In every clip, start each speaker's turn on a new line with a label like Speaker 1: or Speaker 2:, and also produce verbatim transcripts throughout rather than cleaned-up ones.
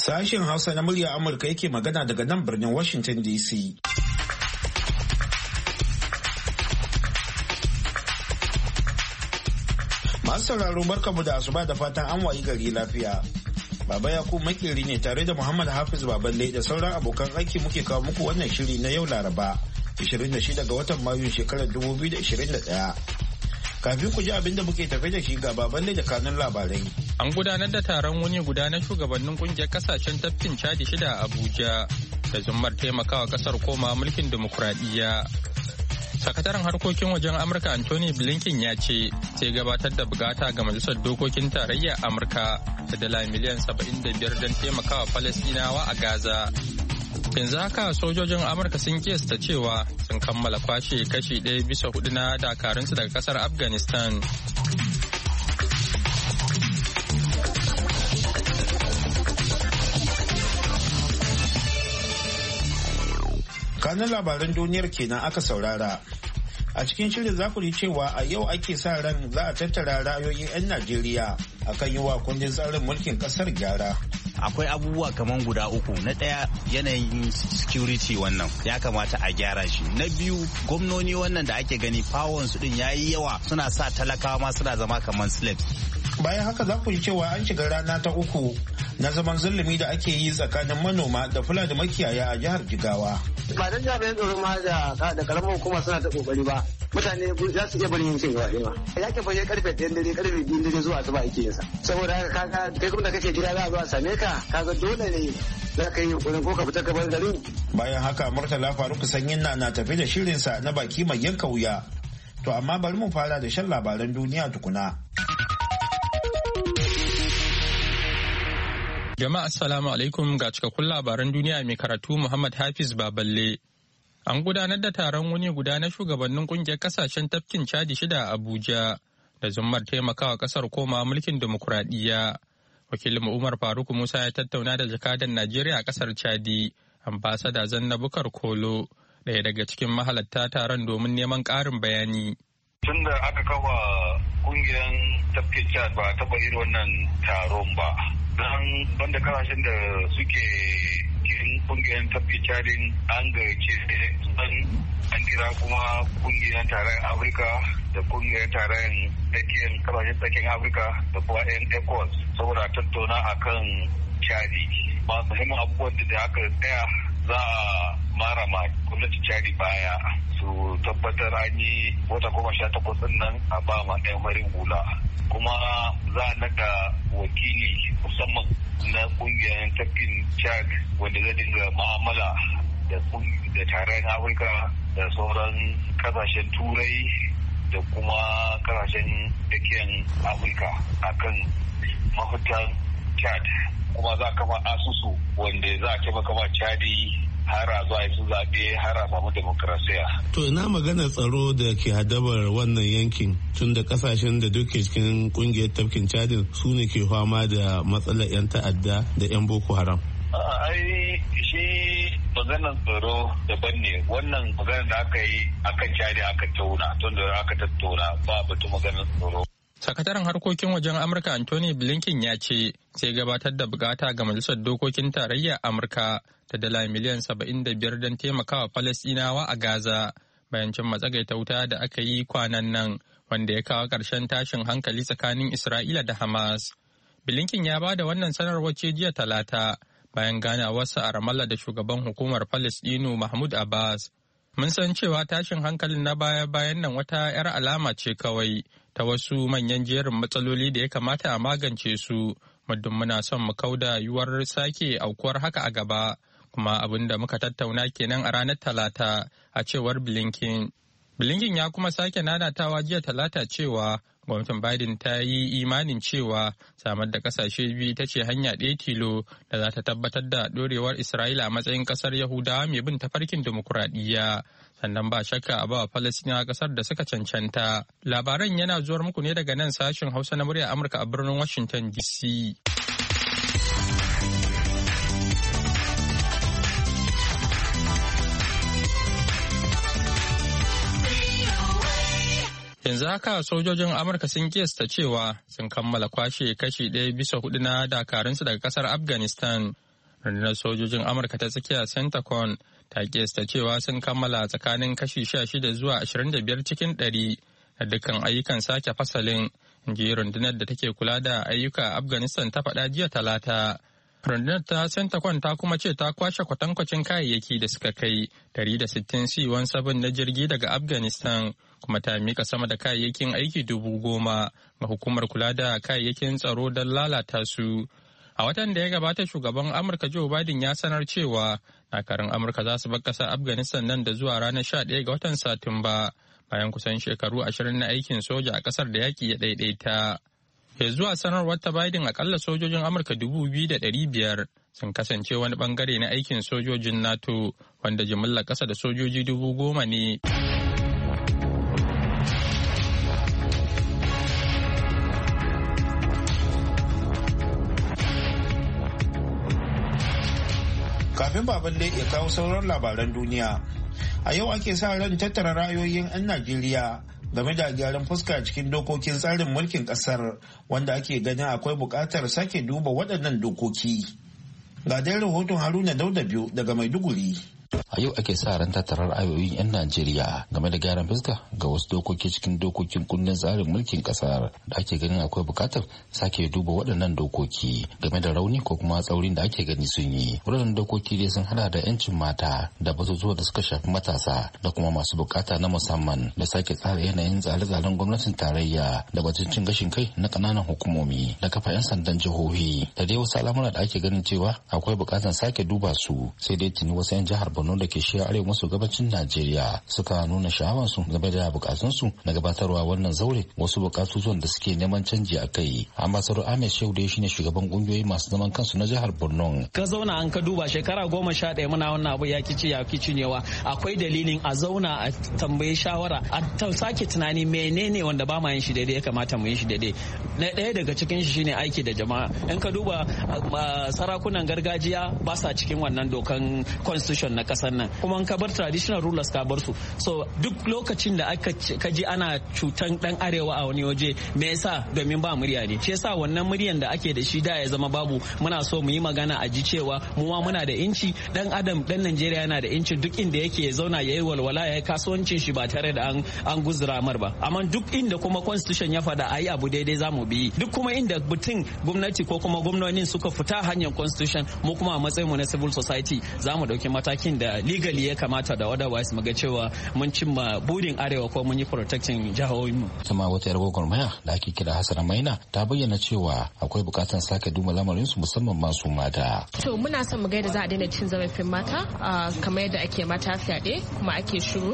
Speaker 1: Sashen Hausa na murya Amurka yake magana daga nan birnin Washington D C. Masu sauraro barkamu da asuba da fatan an wayi gari lafiya. Baba Yakubu makeri ne tare da Muhammad Hafiz Baballe da sauran abokan aiki muke kawo muku wannan shiri na yau Laraba, ishirin da shida ga watan Mayu shekarar dubu biyu da ishirin da ɗaya. Kafin ku ji abin da muke tafe da shi ga Baballe da kanun labarai.
Speaker 2: An gudanar da taron wuni guda na shugabannin kungiyar kasashen tafkin Chadi shida a Abuja da zummar taimakawa kasar koma mulkin dimokuraɗiyya. Sakataren harkokin wajen Amurka Anthony Blinken ya ce sai gabatar da bukata ga Majalisar Dokokin Tarayya Amurka da dala miliyan saba'in da biyar don taimakawa Falasɗinawa a Gaza. Yanzu haka sojojin Amurka sun kiyasta cewa sun kammala kwashe kashi ɗaya bisa hudu na dakarunsu daga kasar Afghanistan.
Speaker 1: Kanin labaran duniyar kenan aka saurara. A cikin shirin za ku ji cewa a yau ake sa ran za a tattara ra'ayoyin 'yan Najeriya akan yi wa kundin tsarin mulkin kasar gyara.
Speaker 3: Akwai abubuwa kaman guda uku. Na ɗaya yanayin security wannan ya kamata a gyara shi. Na biyu gwamnoni wannan da ake gani fawon su din yayi yawa suna sa talakawa ma suna zama kaman slaves.
Speaker 1: Bayan haka za ku ji cewa an shiga rana ta uku na zaman zulumi da ake yi tsakanin manoma da fulani makiyaya a jihar Jigawa.
Speaker 4: Ba dan jami'an tsaro ma da da karamar hukuma suna ta kokari ba. Mutane za su iya barin yin cin gaba ɗaya ma. Ya ke bayyana karfe ɗayan dare karfe biyun dare zuwa asuba ake yin sa. Saboda haka kaga kai kuma da kake gida za a zo a same ka kaga dole ne za ka yi yunkurin ko ka fita ka bar garin.
Speaker 1: Bayan haka Murtala Faruk Sanyin na na tafi da shirinsa na baki mai yanka wuya. To amma bari mu fara da shan labaran duniya tukuna.
Speaker 2: Jama'a assalamu alaikum ga cikakkun labaran duniya mai karatu Muhammad Hafiz Baballe. An gudanar da taron wuni guda na shugabannin kungiyar kasashen tafkin Chadi shida a Abuja da zummar taimakawa kasar koma mulkin dimokuraɗiyya. Wakilin Umar Faruk Musa ya tattauna da jakadan Najeriya a kasar Chadi, ambasada Zanna Bukar Kolo, ɗaya daga cikin mahalatta taron domin neman ƙarin bayani.
Speaker 5: Tun da aka kafa kungiyar tafkin Chad ba taɓa irin wannan taron ba. Don banda kasashen da suke cikin kungiyar tafi cadin an gayyace an an kira kuma kungiyar tarayyar afirka da kungiyar tarayyar tsakiyar kasashen tsakiyar afirka da kuma yan ecos saboda tattauna akan cadi ba muhimmin abubuwan da aka tsaya za a mara ma gwamnati cadi baya su tabbatar an yi wata goma sha takwas nan a ba ma ɗayan farin hula kuma za a naɗa wakili musamman na kungiyar tafkin chad wanda zai dinga ma'amala da tarayyar afirka da sauran kasashen turai da kuma kasashen tsakiyar afirka akan mafitan chad kuma za a kafa asusu wanda za a taimaka ma chadi har a zuwa su zaɓe har a samu demokrasiya.
Speaker 6: To ina magana tsaro da ke hadabar wannan yankin tun da kasashen da duke cikin kungiyar tafkin Chadin su ne ke fama da matsalar 'yan ta'adda da 'yan Boko Haram.
Speaker 5: Ai shi maganar tsaro daban ne wannan maganar da aka yi akan Chadi aka tauna tun da aka tattauna ba batu maganar tsaro.
Speaker 2: Sakataren harkokin wajen Amurka Anthony Blinken ya ce sai gabatar da bukata ga Majalisar Dokokin Tarayya Amurka ta dala miliyan saba'in da biyar don taimakawa Falasɗinawa a Gaza bayan cin matsagaita wuta da aka yi kwanan nan wanda ya kawo ƙarshen tashin hankali tsakanin Isra'ila da Hamas. Blinken ya ba da wannan sanarwar ce jiya Talata bayan ganawarsa a Ramallah da shugaban hukumar Falasɗinu Mahmud Abbas. Mun san cewa tashin hankalin na baya-bayan nan wata 'yar alama ce kawai ta wasu manyan jerin matsaloli da ya kamata a magance su, muddin muna son mu kauda yiwuwar sake aukuwar haka a gaba, kuma abin da muka tattauna kenan a ranar Talata, a cewar Blinken. Blinken ya kuma sake nanatawa jiya Talata cewa gwamnatin Biden ta yi imanin cewa samar da kasashe biyu ta ce hanya ɗaya tilo da za ta tabbatar da ɗorewar Isra'ila a matsayin ƙasar Yahudawa mai bin tafarkin dimokuraɗiyya. Sannan ba shakka a ba Falasɗinawa ƙasar da suka cancanta. Labaran yana zuwar muku ne daga nan sashen Hausa na murya Amurka a birnin Washington D C. Yanzu haka sojojin Amurka sun kiyasta cewa sun kammala kwashe kashi ɗaya bisa hudu na dakarunsu daga kasar Afghanistan rundunar sojojin Amurka ta tsakiya Centacon ta kesta cewa sun kammala tsakanin kashi sha shida zuwa ashirin da biyar cikin ɗari da dukkan ayyukan sake fasalin, inji rundunar da take kula da ayyuka a Afghanistan ta faɗa jiya Talata. Rundunar ta Centacon ta kuma ce ta kwashe kwatankwacin kayayyaki da suka kai ɗari da sittin C sha saba'in na jirgi daga Afghanistan, kuma ta mika sama da kayayyakin aiki dubu goma ga hukumar kula da kayayyakin tsaro don lalata su. A watan da ya gabata shugaban Amurka Joe Biden ya sanar cewa dakarun Amurka za su bar ƙasar Afghanistan nan da zuwa ranar sha ɗaya ga watan Satumba, bayan kusan shekaru ashirin na aikin soja a ƙasar da yaƙi ya ɗaiɗaita. Ya zuwa sanarwar ta Biden akalla sojojin Amurka dubu biyu da ɗari biyar sun kasance wani bangare na aikin sojojin NATO, wanda jimillar ƙasa da sojoji dubu goma ne.
Speaker 1: Kafin Baballe ya kawo sauran labaran duniya, a yau ake sa ran tattara ra'ayoyin 'yan Najeriya game da gyaran fuska cikin dokokin tsarin mulkin kasar, wanda ake ganin akwai buƙatar sake duba waɗannan dokoki. Ga dai rahoton Haruna Dauda biyu daga Maiduguri.
Speaker 7: A yau ake sa ran tattarar ayoyin 'yan Najeriya game da gyaran fuska ga wasu dokoki cikin dokokin kundin tsarin mulkin kasar da ake ganin akwai bukatar sake duba waɗannan dokoki game da rauni ko kuma tsaurin da ake gani sun yi. Waɗannan dokoki dai sun hada da 'yancin mata da batutuwa da suka shafi matasa da kuma masu bukata na musamman da sake tsara yanayin tsare-tsaren gwamnatin tarayya da batun cin gashin kai na ƙananan hukumomi da kafa 'yan sandan jihohi da dai wasu al'amura da ake ganin cewa akwai bukatar sake duba su, sai dai tuni wasu 'yan jihar Borno da ke shiya arewa maso gabacin Najeriya suka nuna sha'awansu game da bukatunsu na gabatarwa wannan zaure wasu bukatutuwan da suke neman canji a kai. Ambassador Ahmed Shehu dai shine shugaban kungiyoyi masu zaman kansu na jihar Borno.
Speaker 8: Ka zauna an ka duba shekara goma sha ɗaya muna wannan abu ya kici ya kici newa, akwai dalilin a zauna a tambaye shawara a sake tunani menene wanda ba ma yin shi daidai ya kamata mu yi shi daidai. Na ɗaya daga cikin shi shine aiki da jama'a. In ka duba sarakunan gargajiya ba sa cikin wannan dokan constitution na kasar nan, kuma ka bar traditional rulers ka bar su. So duk lokacin da aka kaji ana cutan dan arewa a wani waje, me yasa? Domin ba murya ne. Shi yasa wannan muryan da ake da shi da ya zama babu. Muna so mu yi magana a ji cewa mu ma muna da inci, dan adam dan Najeriya yana da inci duk inda yake ya zauna ya yi walwala ya yi kasuwancin shi ba tare da an an guzura mar ba. Amma duk inda kuma constitution ya fada ayi abu daidai zamu bi. Duk kuma inda mutum gwamnati ko kuma gwamnonin suka fita hanyar constitution, mu kuma a matsayin mu na civil society zamu dauki matakin da legally ya kamata da otherwise mu ga cewa mun cimma burin arewa ko mun yi protecting jihohinmu.
Speaker 7: Kuma wata yar gwagwarmaya da ake kira Hassana Maina ta bayyana cewa akwai bukatar sake duba lamarin su musamman masu mata.
Speaker 9: To muna son mu ga yadda za a daina cin zarafin mata kamar yadda ake mata fyaɗe kuma ake shiru,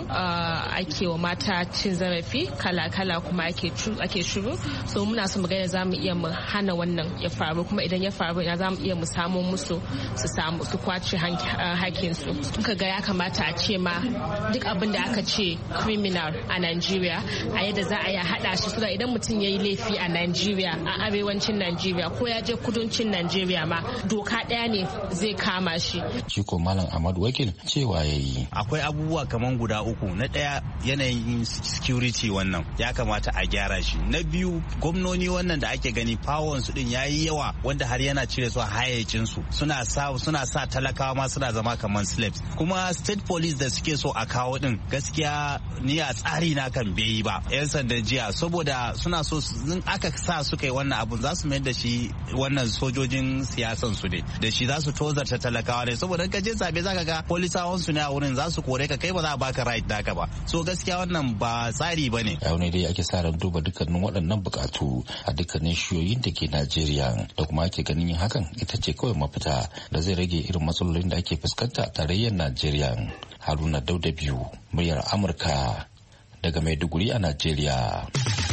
Speaker 9: ake wa mata cin zarafi kala-kala kuma ake ake shiru. So muna son mu ga yadda za mu iya mu hana wannan ya faru, kuma idan ya faru ina za mu iya mu samo musu su samu su kwace hakkin su. Muka ga ya kamata a ce ma duk abin da aka ce criminal a Najeriya a yadda za a yi haɗa shi, so da idan mutum ya yi laifi a Najeriya, a arewacin Najeriya ko ya je kudancin Najeriya ma doka ɗaya ne zai kama shi.
Speaker 7: Shi ko Malam Ahmad Wakil cewa ya yi.
Speaker 3: Akwai abubuwa kaman guda uku. Na ɗaya yanayin security wannan ya kamata a gyara shi. Na biyu gwamnoni wannan da ake gani pawon su din yayi yawa wanda har yana cire su a hayyacin su. Suna sa suna sa talakawa ma suna zama kaman slaves. Kuma state police da suke so a kawo din gaskiya ni a tsari na kan bai ba. Yan sandan jiya saboda suna so in aka sa su kai wannan abun za su mayar da shi wannan sojojin siyasan su ne, da shi za su tozarta talakawa ne, saboda ka je zabe zaka ga polisawan su ne a wurin za su kore ka, kai ba za a baka right naka ba. So gaskiya wannan ba tsari bane.
Speaker 7: Yau ne dai ake sa ran duba dukkanin waɗannan bukatu a dukkanin shiyoyin da ke Najeriya, da kuma ake ganin yin hakan ita ce kawai mafita da zai rage irin matsalolin da ake fuskanta a tarayyar Najeriya. Haruna Dauda biyu, muryar Amurka daga Maiduguri a Najeriya.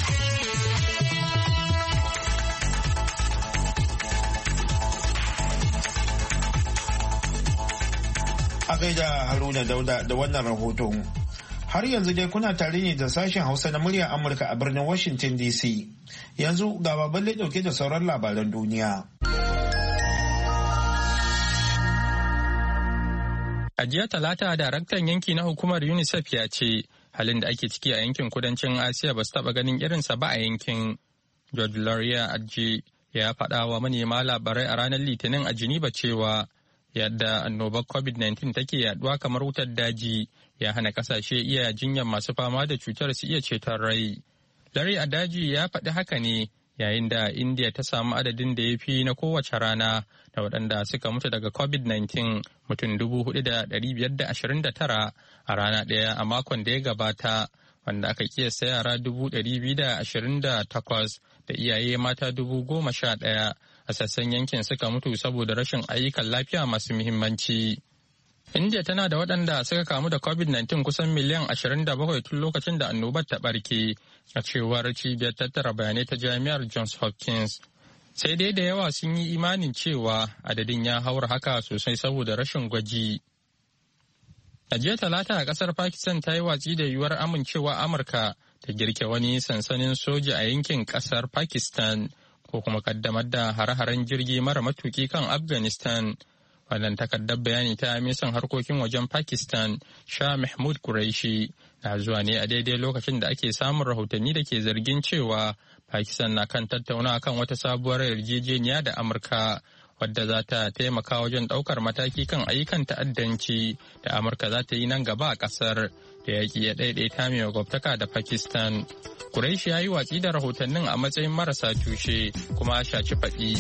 Speaker 1: A gaida Haruna Dauda da wannan rahoton. Har yanzu dai kuna tare ne da sashen Hausa na muryar Amurka a birnin Washington D C. Yanzu ga Baballe dauke da sauran labaran duniya.
Speaker 2: A jiya Talata, daraktan yanki na hukumar UNICEF ya ce halin da ake ciki a yankin kudancin Asiya ba su taɓa ganin irinsa ba a yankin. George Lauria Adji ya faɗa wa manema labarai a ranar Litinin a Geneva cewa yadda annobar covid nineteen take yaduwa kamar wutar daji ya hana kasashe iya jinyar masu fama da cutar su iya ceton rai. Larry Adaji ya faɗi haka ne yayin da India ta samu adadin da ya fi na kowace rana da waɗanda suka mutu daga covid nineteen mutum dubu hudu da ɗari biyar da ashirin da tara a rana ɗaya a makon da ya gabata, wanda aka kiyasta yara dubu ɗari biyu da ashirin da takwas da iyaye mata dubu goma sha ɗaya a sassan yankin suka mutu saboda rashin ayyukan lafiya masu muhimmanci. India tana da waɗanda suka kamu da covid nineteen kusan miliyan ashirin da bakwai tun lokacin da annobar ta ɓarke, a cewar cibiyar tattara bayanai ta jami'ar Johns Hopkins. Sai dai da yawa sun yi imanin cewa adadin ya haura haka sosai saboda rashin gwaji. A jiya Talata a ƙasar Pakistan ta yi watsi da yiwuwar amincewa Amurka ta girke wani sansanin soja a yankin ƙasar Pakistan ko kuma kaddamar da hare-haren jirgi mara matuki kan Afghanistan. Wannan takardar bayani ta ministan harkokin wajen Pakistan Shah Mahmud Qureshi na zuwa ne a daidai lokacin da ake samun rahotanni da ke zargin cewa Pakistan na kan tattauna kan wata sabuwar yarjejeniya da Amurka wadda za ta taimaka wajen ɗaukar mataki kan ayyukan ta'addanci da Amurka za ta yi nan gaba a ƙasar da yaƙi ya ɗaiɗaita mai gwabtaka da Pakistan. Qureshi ya yi watsi da rahotannin a matsayin marasa tushe kuma shaci faɗi.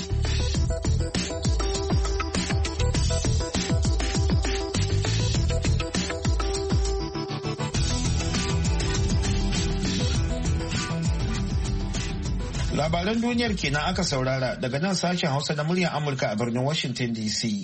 Speaker 1: Labaran duniyar kenan aka saurara daga nan sashen Hausa na muryar Amurka a birnin Washington D C.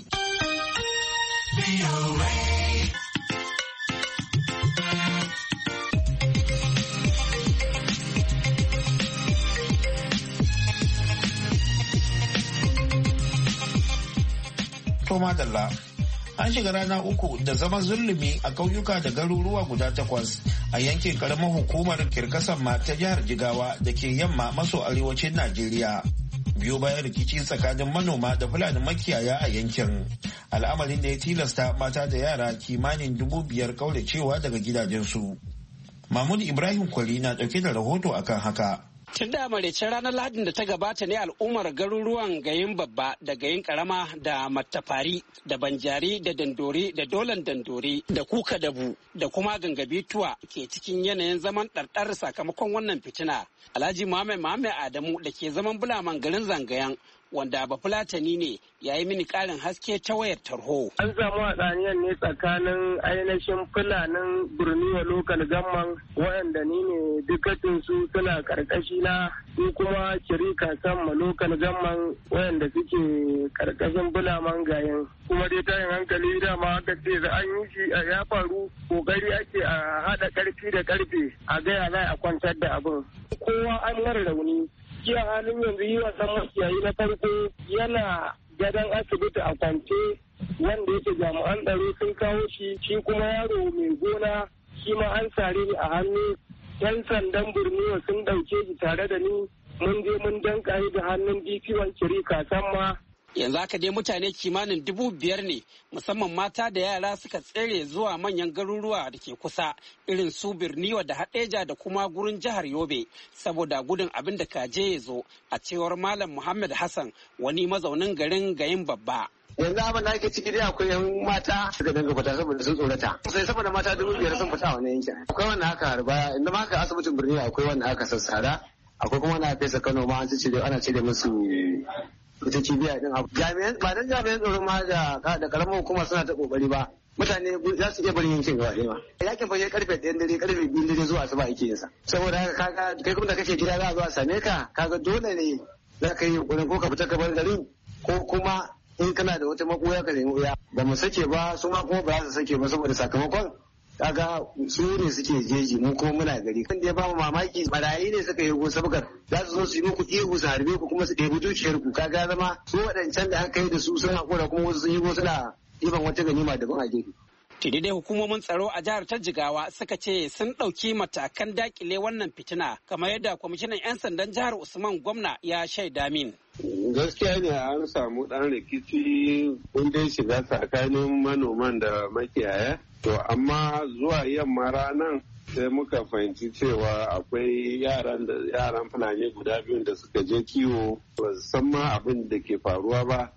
Speaker 1: Toma Dalla. An shiga rana uku da zaman zulumi a ƙauyuka da garuruwa guda takwas a yankin karamar hukumar Kirkasan ma ta jihar Jigawa da ke yamma maso arewacin Najeriya. Biyo bayan rikici tsakanin manoma da Fulani makiyaya a yankin. Al'amarin da ya tilasta mata da yara kimanin dubu biyar kauracewa daga gidajensu. Mahmud Ibrahim Kwari na ɗauke da rahoto akan haka.
Speaker 10: Tun da maraicen ranar Lahadin da ta gabata ne al'ummar garuruwan Gayin Babba da Gayin Karama da Mattafari da Banjari da Dandori da Dolan Dandori da Kuka Dabu da kuma Gangabituwa ke cikin yanayin zaman ɗarɗar sakamakon wannan fitina. Alhaji Muhammad Muhammad Adamu da ke zaman bulaman garin Zangayan wanda bafulatani ne ya yi mini ƙarin haske ta wayar tarho.
Speaker 11: An samu haɗaniyar ne tsakanin ainihin fulanin Birniwa lokal gamman waɗanda ni ne dukatinsu suna ƙarƙashi na ni kuma kirika sama lokal gamman waɗanda suke ƙarƙashin bulaman gayin. Kuma dai tayin hankali dama aka ce da an yi shi a ya faru kokari ake a haɗa ƙarfi da ƙarfe a gaya za a kwantar da abin. Kowa an mara rauni. Jiya halin yanzu yi wasan makiyayi na farko yana gadon asibiti a kwance wanda yake jami'an tsaro sun kawo shi shi kuma yaro mai gona shi ma an sare ni a hannu yan sandan Borno sun ɗauke shi tare da ni mun je mun danka da hannun D P one Kirika Samma.
Speaker 10: Yanzu haka dai mutane kimanin dubu biyar ne musamman mata da yara suka tsere zuwa manyan garuruwa da ke kusa irin su Birniwa da Hadeja da kuma gurin jihar Yobe saboda gudun abin da kaje ya zo a cewar Malam Muhammad Hassan wani mazaunin garin Gayin Babba.
Speaker 4: Yanzu abin da ake ciki dai akwai yan mata suka danga fita saboda sun tsorata. Sai saboda mata dubu biyar sun fita a wannan yankin. Akwai wanda aka harba inda ma aka asibitin Birniwa akwai wanda aka sassara akwai kuma wanda aka fesa Kano ma an cire ana cire musu ita cibiya din abu jami'an ba dan jami'an tsaron ma da da karamar hukuma suna ta kokari ba mutane za su iya barin yankin gaba ɗaya ba yakin fashe karfe ɗayan dare karfe biyun dare zuwa asuba ake yin sa saboda haka kaga kai kuma da kake gida za a zo a same ka kaga dole ne za ka yi yunkurin ko ka fita ka bar garin ko kuma in kana da wata makoya ka nemi uya ba mu sake ba su ma kuma ba za su sake ba saboda sakamakon kaga su ne suke jeji mu kuma muna gari kan da ya bamu mamaki barayi ne suka yi go sabgar za su zo su yi muku ihu su harbe ku kuma su ɗebi dukiyar ku kaga zama su waɗancan da aka yi da su sun haƙura kuma wasu sun yi go suna ɗiban wata ganima daban a gefe.
Speaker 10: Tuni dai hukumomin tsaro a jihar ta Jigawa suka ce sun ɗauki matakan dakile wannan fitina kamar yadda kwamishinan 'yan sandan jihar Usman Gwamna ya shaida min.
Speaker 12: Gaskiya ne an samu ɗan rikici kundin shiga tsakanin manoman da makiyaya. To amma zuwa yamma ranar sai muka fahimci cewa akwai yaran da yaran fulani guda biyun da suka je kiwo ba su san ma abin da ke faruwa ba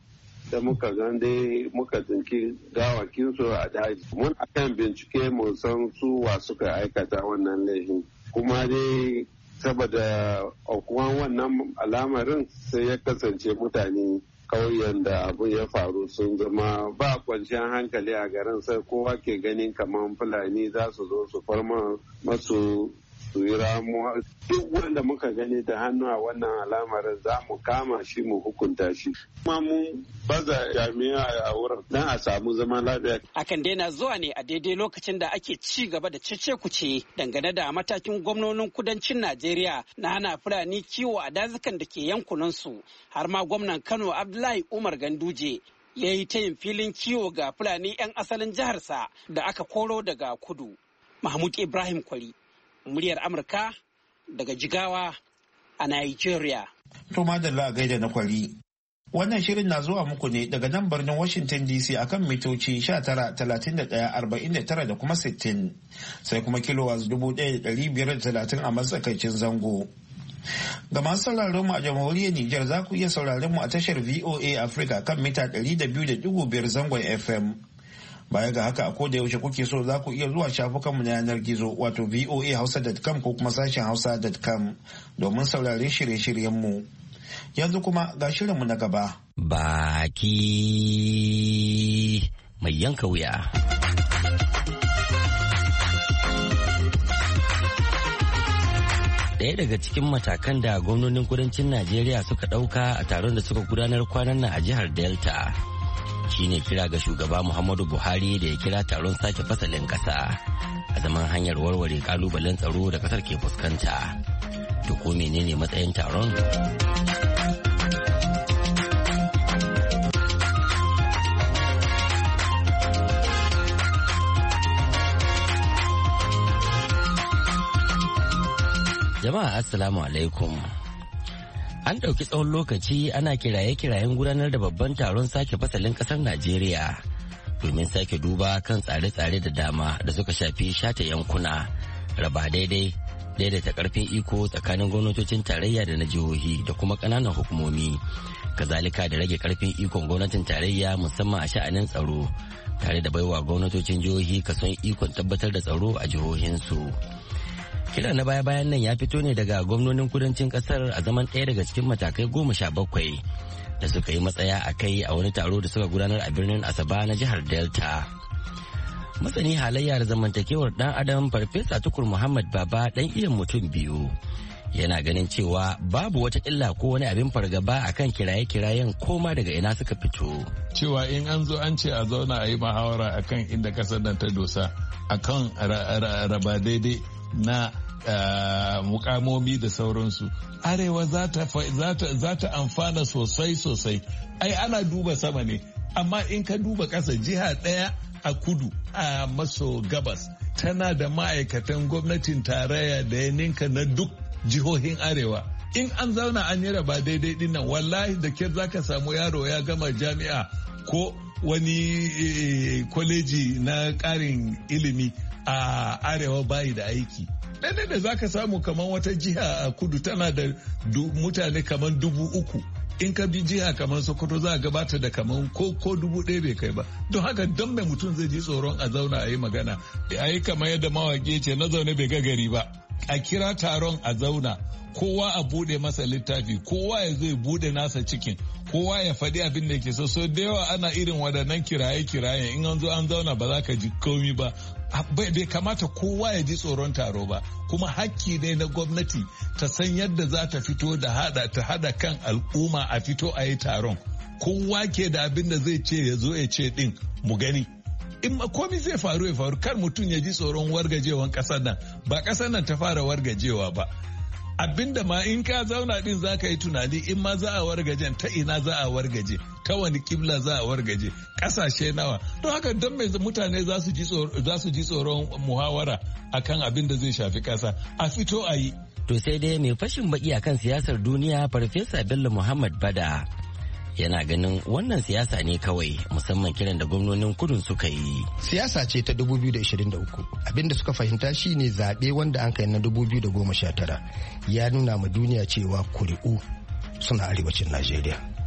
Speaker 12: da muka gan dai muka tsinki gawakinsu a daji. Mun akan bincike mu san su wa suka aikata wannan laifin. Kuma dai saboda aukuwan wannan al'amarin sai ya kasance mutane ƙauyen da abu ya faru sun zama ba kwanciyar hankali a garin, sai kowa ke ganin kamar fulani za su zo su farma masu su yi ramuwa. Duk wanda muka gani da hannu a wannan al'amarin za mu kama shi mu hukunta shi. Kuma mun baza jami'a a wurin don a samu zaman lafiya.
Speaker 10: Hakan dai na zuwa ne a daidai lokacin da ake ci gaba da cece-kuce dangane da matakin gwamnonin kudancin Najeriya na hana fulani kiwo a dazukan da ke yankunansu. Har ma gwamnan Kano Abdullahi Umar Ganduje ya yi tayin filin kiwo ga fulani 'yan asalin jiharsa da aka koro daga kudu. Mahmud Ibrahim Kwari, muryar Amurka daga Jigawa a Nigeria.
Speaker 1: To madalla gaida na Kwari. Wannan shirin na zuwa muku ne daga nan birnin Washington D C akan mitoci sha tara, talatin da ɗaya, arba'in da tara da kuma sittin. Sai kuma kilowatts dubu ɗaya da ɗari biyar da talatin a matsakaicin zango. Ga masu sauraron mu a jamhuriyar Nijar za ku iya sauraron mu a tashar V O A Africa kan mita ɗari da biyu da ɗigo biyar zangon F M. Baya ga haka a koda yaushe kuke so za ku iya zuwa shafukanmu na yanar gizo wato voa hausa dot com ko kuma sashen hausa dot com domin saurare shirye-shiryenmu. Yanzu kuma ga shirinmu na gaba.
Speaker 13: Baki mai yanka wuya. Ɗaya daga cikin matakan da gwamnonin kudancin Najeriya suka ɗauka a taron da suka gudanar kwanan nan a jihar Delta shine kira ga shugaba Muhammadu Buhari da ya kira taron sake fasalin ƙasa a zaman hanyar warware kalubalen tsaro da ƙasar ke fuskanta. To ko menene matsayin taron? Jama'a assalamu alaikum. An ɗauki tsawon lokaci ana kiraye-kirayen gudanar da babban taron sake fasalin ƙasar Najeriya domin sake duba kan tsare-tsare da dama da suka shafi shata yankuna, raba daidai, daidaita ƙarfin iko tsakanin gwamnatocin tarayya da na jihohi da kuma ƙananan hukumomi, kazalika da rage ƙarfin ikon gwamnatin tarayya musamman a sha'anin tsaro, tare da baiwa gwamnatocin jihohi kason ikon tabbatar da tsaro a jihohinsu. Kira na baya-bayan nan ya fito ne daga gwamnonin kudancin kasar a zaman ɗaya daga cikin matakai goma sha bakwai da suka yi matsaya a kai a wani taro da suka gudanar a birnin Asaba na jihar Delta. Masani halayya da zamantakewar ɗan adam Farfesa Tukur Muhammad Baba ɗan iyan mutum biyu yana ganin cewa babu wata illa ko wani abin fargaba akan kiraye-kirayen koma daga ina suka fito.
Speaker 14: Cewa in an zo an ce a zauna a yi muhawara akan inda kasar nan ta dosa akan raba daidai na uh, mukamomi da sauransu, arewa za ta amfana sosai sosai. Ai ana duba sama ne, amma in ka duba ƙasa, jiha ɗaya a kudu a maso gabas tana da ma'aikatan gwamnatin tarayya da ya ninka na duk jihohin arewa. In an zauna an yi raba daidai dinnan, wallahi da ke za ka samu yaro ya gama jami'a ko wani e, kwaleji na ƙarin ilimi a arewa bayi da aiki. Ɗaya da za ka samu kamar wata jiha a kudu tana da mutane kamar dubu uku. In ka bi jiha kamar Sokoto za a gabata da kamar ko, ko dubu ɗaya bai kai ba. Don haka don mai mutum zai ji tsoron a zauna a yi magana. A yi kamar yadda mawaƙi ce na zaune bai ga gari ba. A kira taron a zauna. Kowa a bude masa littafi, kowa ya zai bude nasa cikin, kowa ya faɗi abin da ke so. So da yawa ana irin waɗannan kiraye-kiraye in an zo an zauna ba za ka ji komi ba. Bai kamata kowa ya ji tsoron taro ba, kuma hakki ne na gwamnati ta san yadda za ta fito da hada ta hada kan al'umma a fito a yi taron. Kowa ke da abin da zai ce ya zo ya ce din mu gani. In komi zai faru ya faru, kar mutum ya ji tsoron wargajewan ƙasar nan, ba ƙasar nan ta fara wargajewa ba. Abinda ma in ka zauna din za ka yi tunani in ma za a wargajen ta ina za a wargaje, ta wani kibla za a wargaje, kasashe nawa. Don haka don mai mutane za su ji tsoron muhawara akan abin da zai shafi kasa, a fito a yi.
Speaker 13: To sai dai mai fashin baki akan siyasar duniya Farfesa Bello Muhammad Bada yana ganin wannan siyasa ne kawai, musamman kiran da gwamnonin kudun suka yi.
Speaker 15: Siyasa ce ta dubu biyu da ashirin da uku. Abinda suka fahimta shine zaɓe wanda an kai na dubu biyu da goma sha tara ya nuna ma duniya cewa kuri'u suna arewacin Najeriya.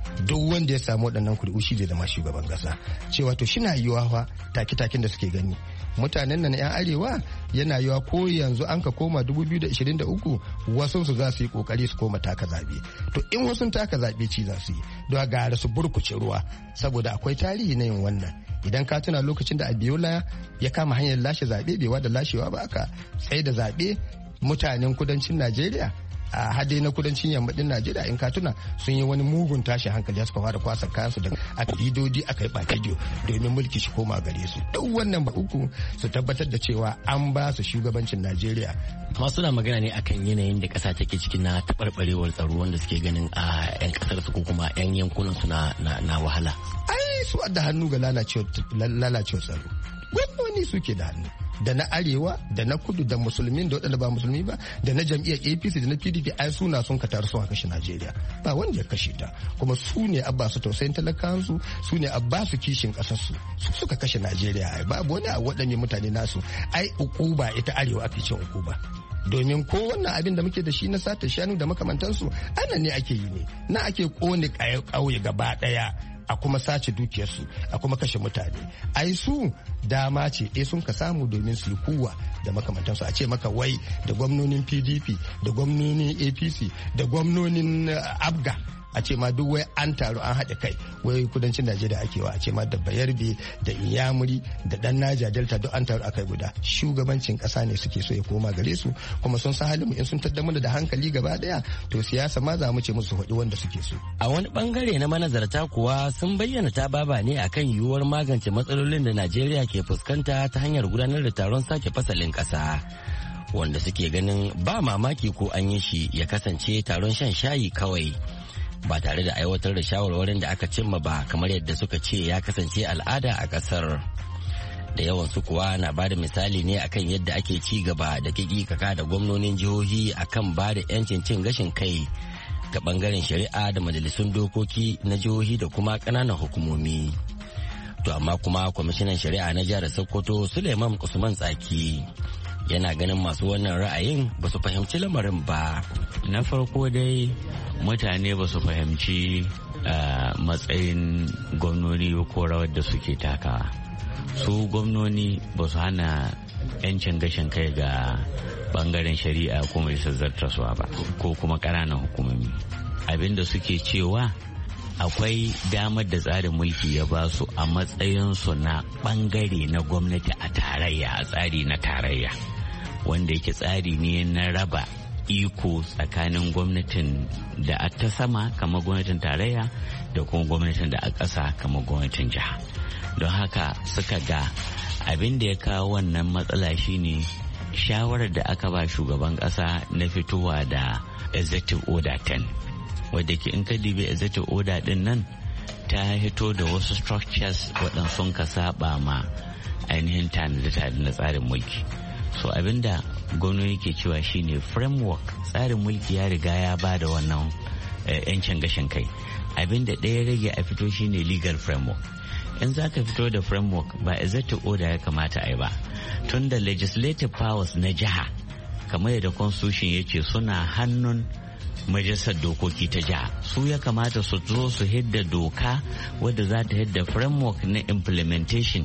Speaker 15: duk wanda ya samu waɗannan kuri'u shi zai zama shugaban kasa. Cewa to shina yiwa fa take-taken da suke gani mutanen nan yan arewa yana yiwa ko yanzu an ka koma dubu biyu da ishirin da uku wasu su za su yi kokari su koma taka zabe. To in wasu taka zabe ci za su yi don gara su burkuce ruwa saboda akwai tarihi na yin wannan. Idan ka tuna lokacin da Abiola ya kama hanyar lashe zabe bai wada lashewa ba aka tsaye da zabe mutanen kudancin Najeriya a hade na kudancin yammacin Najeriya in ka tuna sun yi wani mugun tashi hankali suka fara kwasa kayansu da a bidodi aka yi batidiyo domin mulki shi koma gare su. Duk wannan ba uku su tabbatar da cewa an ba su shugabancin Najeriya.
Speaker 13: Masu na magana ne akan yanayin da kasa take cikin na taɓarɓarewar tsaro wanda suke ganin a 'yan kasar su ko kuma 'yan yankunan su na wahala.
Speaker 15: Ai su da hannu ga lalacewar tsaro. Gwamnoni suke da hannu. Da na arewa da na kudu da musulmin da waɗanda ba musulmi ba da na jam'iyyar A P C da na P D P ai suna sun ka taru sun kashe Najeriya ba wanda ya kashe ta kuma su ne abba su tausayin talakansu su ne abba su kishin ƙasarsu su suka kashe Najeriya ai babu wani a waɗanne mutane nasu ai ukuba ita arewa ake cin ukuba domin ko wannan abin da muke da shi na sata shanu da makamantansu ana ne ake yi ne na ake kone ƙauye gaba ɗaya a kuma sace dukiyarsu a kuma kashe mutane ai su dama ce ɗaya sun ka samu domin su yi kuwa da makamantansu a ce maka wai da gwamnonin P D P da gwamnonin A P C da gwamnonin abga a ce ma duk wai an taru an haɗa kai wai kudancin Najeriya ake wa a ce ma da bayarbe da inyamuri da dan Naja Delta duk an taru akai guda shugabancin ƙasa ne suke so ya koma gare su kuma sun sa halin mu in sun tadda mana da hankali gaba daya to siyasa ma za mu ce musu faɗi wanda suke so.
Speaker 13: A wani bangare na manazarta kuwa sun bayyana ta baba ne akan yiwuwar magance matsalolin da Najeriya ke fuskanta ta hanyar gudanar da taron sake fasalin ƙasa. Wanda suke ganin ba mamaki ko an yi shi ya kasance taron shan shayi kawai. Ba tare da aiwatar da shawarwarin da aka cimma ba kamar yadda suka ce ya kasance al'ada a kasar. Da yawan su kuwa na ba da misali ne akan yadda ake ci gaba da kikikaka da gwamnonin jihohi akan ba da 'yancin cin gashin kai ga bangaren shari'a da majalisun dokoki na jihohi da kuma ƙananan hukumomi. To amma kuma kwamishinan shari'a na jihar Sokoto Suleiman Usman Tsaki yana ganin masu wannan ra'ayin ba su fahimci lamarin ba.
Speaker 16: Na farko dai mutane ba su fahimci matsayin gwamnoni ko rawar da suke takawa. Su gwamnoni ba su hana 'yancin gashin kai ga bangaren shari'a ko mai zartaswa ba ko kuma ƙananan hukumomi. Abin da suke cewa akwai damar da tsarin mulki ya ba su a matsayinsu na bangare na gwamnati a tarayya a tsari na tarayya wanda yake tsari ne na raba iko tsakanin gwamnatin da a ta sama kamar gwamnatin tarayya da kuma gwamnatin da a ƙasa kamar gwamnatin jiha. Don haka suka ga abin da ya kawo wannan matsala shine shawarar da aka ba shugaban ƙasa na fitowa da executive order ten wadda ke in ka dibi executive order din nan ta hito da wasu structures waɗansu ka saba ma ainihin tanade-tanade na tsarin mulki. So abinda gwamnati ke cewa shine framework tsarin mulki ya riga ya ba da wannan yancin gashin kai. Abinda ɗaya rage a fito shine legal framework. In za ka fito da framework ba executive order ya kamata a yi ba. Tun da legislative powers na jiha kamar yadda constitution ya ce suna hannun majalisar dokoki ta jiha, su ya kamata su zo su hidda doka wadda za ta hidda framework na implementation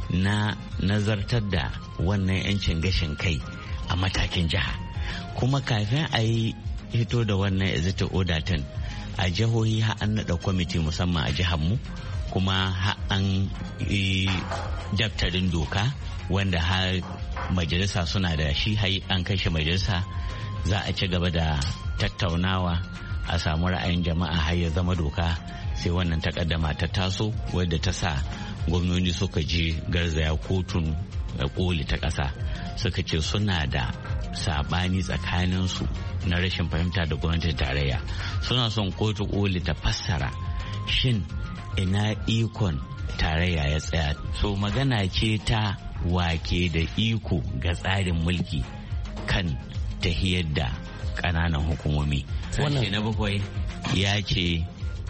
Speaker 16: na nazartar da wannan yancin gashin kai a matakin jiha. Kuma kafin a yi hito da wannan executive order ten a jihohi har an naɗa kwamiti musamman a jihar mu kuma har an yi daftarin doka wanda har majalisa suna da shi har an kai shi majalisa za a ci gaba da tattaunawa a samu ra'ayin jama'a har ya zama doka sai wannan takaddama ta taso wadda ta sa gwamnoni suka je garzaya kotun koli ta ƙasa suka ce suna da sabani tsakaninsu na rashin fahimta da gwamnatin tarayya suna son kotu koli ta fassara shin ina ikon tarayya ya tsaya. So magana ce ta wake da iko ga tsarin mulki kan tahiyar da ƙananan hukumomi. Sashe na bakwai ya ce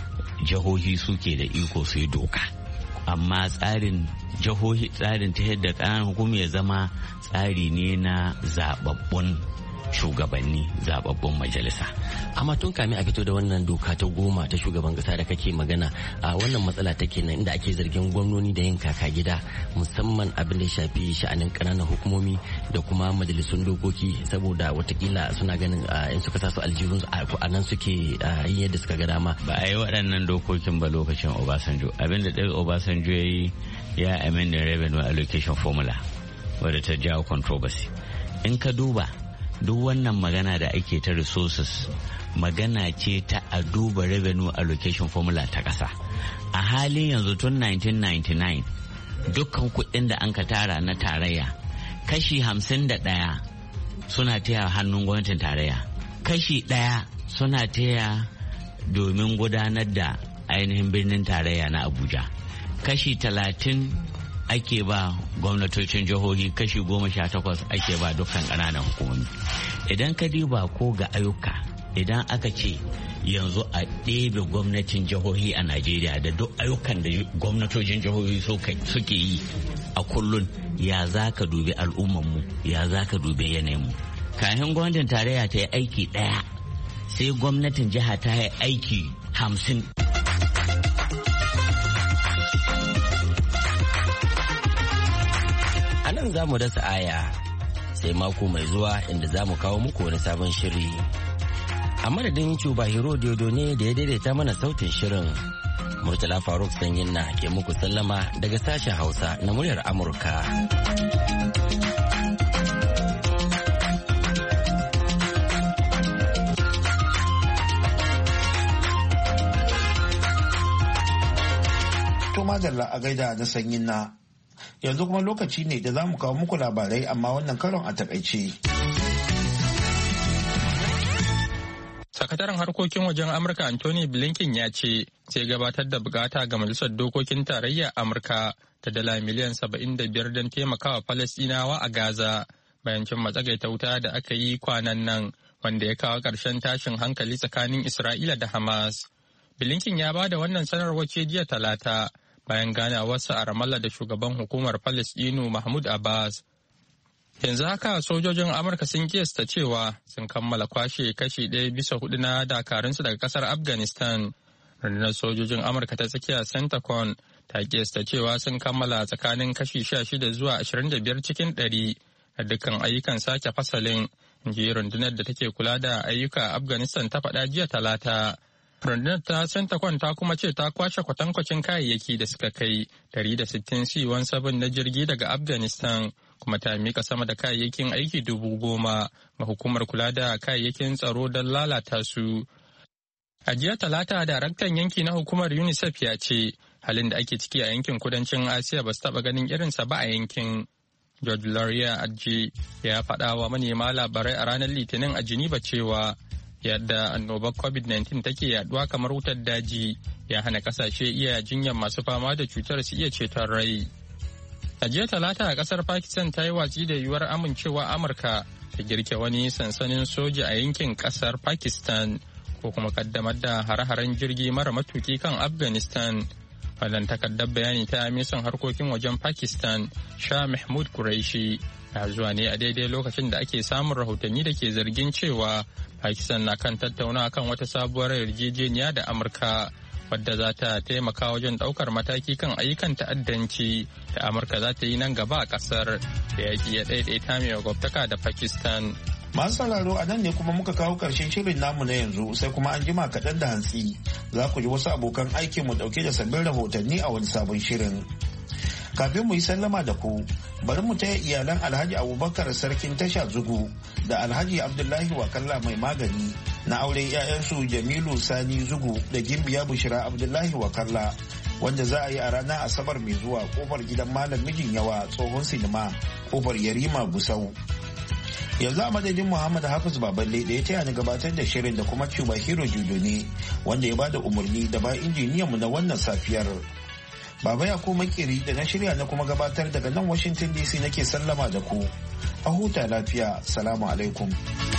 Speaker 16: jihohi suke da iko su yi doka amma tsarin jihohi tsarin tahiyar da ƙananan hukumomi ya zama tsari ne na zababbun shugabanni zababbun majalisa.
Speaker 13: Amma tun kamin a fito da wannan doka ta goma ta shugaban kasa da kake magana a wannan matsala take nan inda ake zargin gwamnoni da yin kaka gida musamman abin da shafi sha'anin ƙananan hukumomi da kuma majalisun dokoki saboda watakila suna ganin in suka sa su aljihun a nan suke yin yadda suka ga dama.
Speaker 16: Ba a yi waɗannan dokokin ba lokacin Obasanjo. Abin da ɗaya Obasanjo ya yi ya amend revenue allocation formula wadda ta jawo controversy. In ka duba duk wannan magana da ake ta resources magana ce ta a duba revenue allocation formula ta ƙasa. A halin yanzu tun nineteen ninety-nine dukkan kuɗin da an ka tara na tarayya kashi hamsin da ɗaya suna taya hannun gwamnatin tarayya, kashi ɗaya suna taya domin gudanar da ainihin birnin tarayya na Abuja, kashi talatin ake ba gwamnatocin jihohi, kashi goma sha takwas ake ba dukkan ƙananan hukumomi. Idan ka diba ko ga ayyuka, idan aka ce yanzu a ɗebe gwamnatin jihohi a Najeriya da duk ayyukan da gwamnatocin jihohi suke yi a kullun, ya za ka dubi al'ummanmu, ya za ka dubi yanayinmu. Kafin gwamnatin tarayya ta yi aiki ɗaya sai gwamnatin jiha ta yi aiki hamsin.
Speaker 13: Nan za mu dasa aya sai mako mai zuwa inda za mu kawo muku wani sabon shiri. A madadin Cuba Hero Diodo ne da ya daidaita mana sautin shirin. Murtala Faruk Sanyin na ke muku sallama daga sashen Hausa na muryar Amurka.
Speaker 1: To madalla a gaida da Sanyin na. Yanzu kuma lokaci ne da za mu kawo muku labarai amma wannan karon a takaice.
Speaker 2: Sakataren harkokin wajen Amurka Anthony Blinken ya ce zai gabatar da bukata ga Majalisar Dokokin Tarayya Amurka ta dala miliyan saba'in da biyar don taimakawa Falasɗinawa a Gaza bayan cin matsagaita wuta da aka yi kwanan nan wanda ya kawo ƙarshen tashin hankali tsakanin Isra'ila da Hamas. Blinken ya ba da wannan sanarwar ce jiya Talata bayan ganawarsa a Ramallah da shugaban hukumar Falasɗinu Mahmud Abbas. Yanzu haka sojojin Amurka sun kiyasta cewa sun kammala kwashe kashi ɗaya bisa hudu na dakarunsu daga ƙasar Afghanistan. Rundunar sojojin Amurka ta tsakiya Centacon ta kiyasta cewa sun kammala tsakanin kashi sha shida zuwa ashirin da biyar cikin ɗari da dukkan ayyukan sake fasalin, inji rundunar da take kula da ayyuka a Afghanistan ta faɗa jiya Talata. Rundunar ta Centacon ta kuma ce ta kwashe kwatankwacin kayayyaki da suka kai ɗari da sittin C sha saba'in na jirgi daga Afghanistan kuma ta mika sama da kayayyakin aiki dubu goma ga hukumar kula da kayayyakin tsaro don lalata su. A jiya Talata, daraktan yanki na hukumar UNICEF ya ce halin da ake ciki a yankin kudancin Asiya ba su taɓa ganin irinsa ba a yankin. George Laurier Adji ya faɗa wa manema labarai a ranar Litinin a Geneva cewa yadda annobar covid nineteen take yaduwa kamar wutar daji ya hana kasashe iya jinyar masu fama da cutar su iya ceton rai. A jiya Talata, a kasar Pakistan ta yi watsi da yiwuwar amincewa Amurka ta girke wani sansanin soja a yankin kasar Pakistan ko kuma kaddamar da hare-haren jirgi mara matuki kan Afghanistan. Wannan takardar bayani ta ministan harkokin wajen Pakistan Shah Mahmud Qureshi ya zuwa ne a daidai lokacin da ake samun rahotanni da ke zargin cewa Pakistan na kan tattauna kan wata sabuwar yarjejeniya da Amurka wadda za ta taimaka wajen daukar mataki kan ayyukan ta'addanci da Amurka za ta yi nan gaba a kasar da yaƙi ya ɗaiɗaita mai gwabtaka da Pakistan.
Speaker 1: Masu sauraro a nan ne kuma muka kawo ƙarshen shirin namu na yanzu sai kuma an jima kaɗan da hantsi za ku ji wasu abokan aikin mu ɗauke da sabbin rahotanni a wani sabon shirin. Kafin mu yi sallama da ku, bari mu taya iyalan Alhaji Abubakar Sarkin Tasha Zugu da Alhaji Abdullahi Wakalla Mai Magani na aure 'ya'yansu Jamilu Sani Zugu da Gimbiya Bushira Abdullahi Wakalla wanda za a yi a ranar Asabar mai zuwa kofar gidan Malam Mijin Yawa tsohon sinima kofar Yarima Gusau. Yanzu a madadin Muhammad Hafiz Baballe da ya taya ni gabatar da shirin da kuma Cuba Hero Judo ne wanda ya bada umarni da ba injiniyanmu na wannan safiyar. Baba ya ko makeri da na shirya na kuma gabatar daga nan Washington D C nake sallama da ku. A huta lafiya. Salamu alaikum.